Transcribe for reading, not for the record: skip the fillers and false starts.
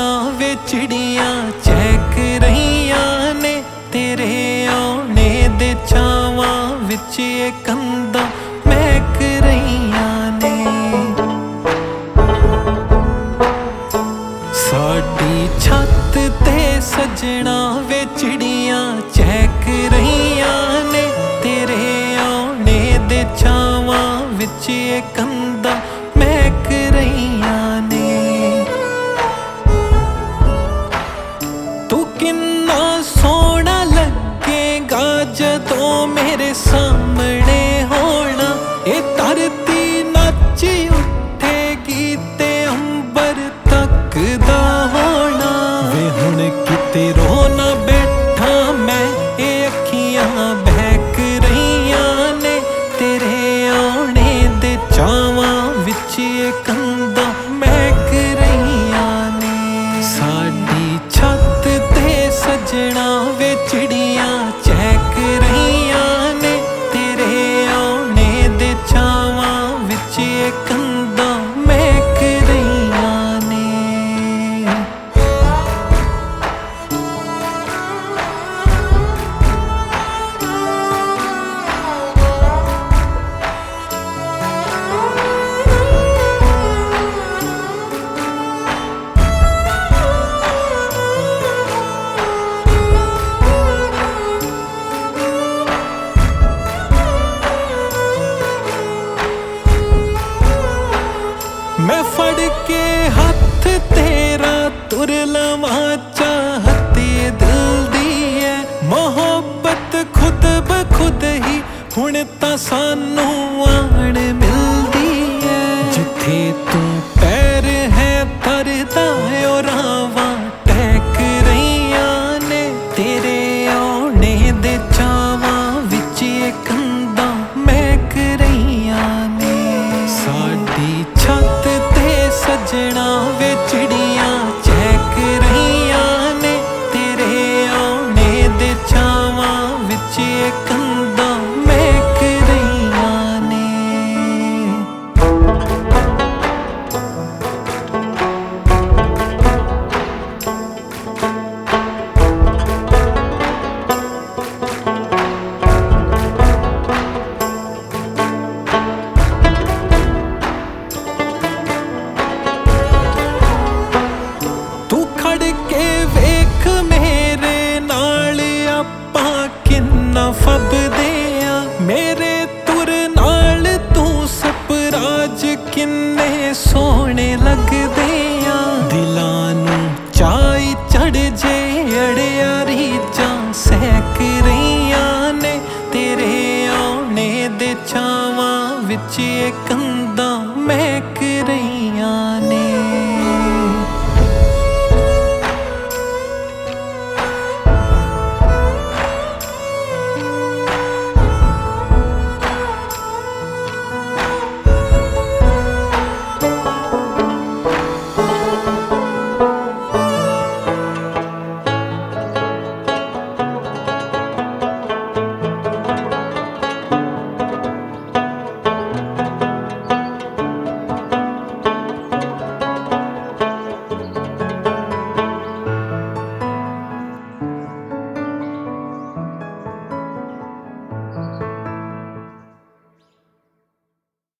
सजना वे चिड़ियां चहक रहियां ने तेरे आने दे छावां विच ये कंधां महक रहियां ने। साडी छत ते सजना वे चिड़ियां चहक रहियां ने तेरे आने दे छावां विच ये कंधां महक रहियां ने। तू किन्ना सोहना लगेगा जदों मेरे सामने होना, ये धरती नच उठेगी ते अंबर तकदा होना। वे हुण किते रो ना बैठा मैं, ये अखियां बहक रहियां ने तेरे आने दे चावां विच ये कंधां महक रहियां ने। साडी छत ते सजना वे चिड़ियां चहक रहियां ने तेरे आने दे छावां विच ये कंधां महक रहियां ने। मैं फड़ के हथ तेरा तुर लवां चाहत ये दिल दी है। मोहब्बत खुद ब खुद ही हुण तां सानू आण मिलदी है। जिथे तू पैर है धरदा ओ रावां टहक रहियां ने तेरे आने दे चावां विच ये कंधां महक रहियां ने। साडी छत ते सजना वे चिड़ियां चहक रहियां ने तेरे आने दे छावां विच ये कंधां महक रहियां ने। तू खड़ के वेख मेरे नाल आपां किन्ना फबदे आ, मेरे तुर नाल तू सपराज किन्ने सोहणे लगदे आ। दिलां नूं चाई चढ़ जे अड़िया रीझां सहक रहियां ने तेरे आने दे छावां विच ये